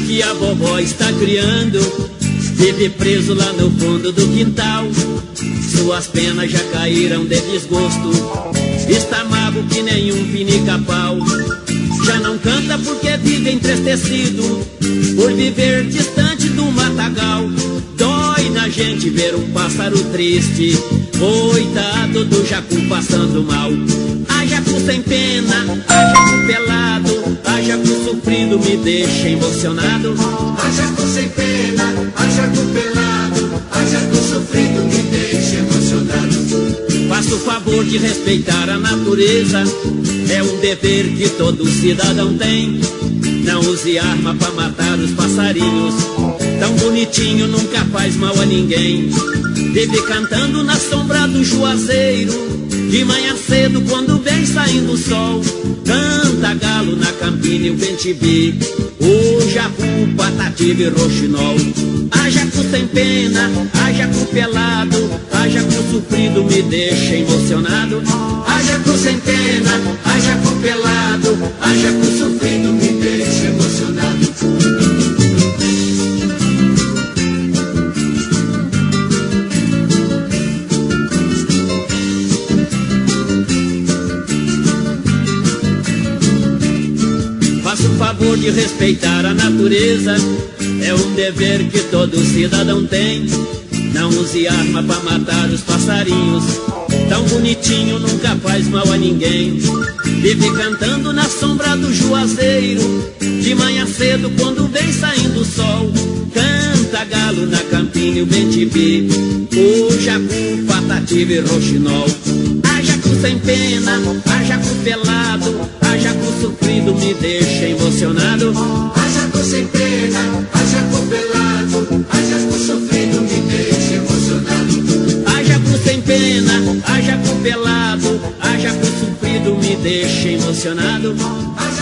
que a vovó está criando vive preso lá no fundo do quintal. Suas penas já caíram de desgosto, está mago que nenhum pinica-pau. Já não canta porque vive entristecido por viver distante do matagal. Dói na gente ver um pássaro triste, coitado do jacu passando mal. A jacu sem pena, a jacu pelado, a jacu sofrido me deixa emocionado. A jacu sem pena, a jacu pelado, a jacu sofrido me deixa emocionado. Faça o favor de respeitar a natureza, é um dever que todo cidadão tem. Não use arma pra matar os passarinhos, tão bonitinho nunca faz mal a ninguém. Vive cantando na sombra do juazeiro, de manhã cedo quando vem saindo o sol. Canta galo na campina e o bentibi, o jacu, patativa e roxinol. A jacu sem pena, a jacu pelado, a jacu sofrido me deixa emocionado. A jacu sem pena, a jacu pelado, a jacu sofrido me deixa emocionado. Faça o favor de respeitar a natureza, é um dever que todo cidadão tem. Não use arma pra matar os passarinhos, tão bonitinho nunca faz mal a ninguém. Vive cantando na sombra do juazeiro, de manhã cedo quando vem saindo o sol. Canta galo na campina e o bentibi, o jacu, patativa e roxinol. A jacu sem pena, a jacu pelado, a jacu sofrido me deixa emocionado. A jacu sem pena, a jacu pelado, a jacu sofrido me deixa emocionado. A jacu sem pena, a jacu pelado, a jacu sofrido me deixa emocionado. A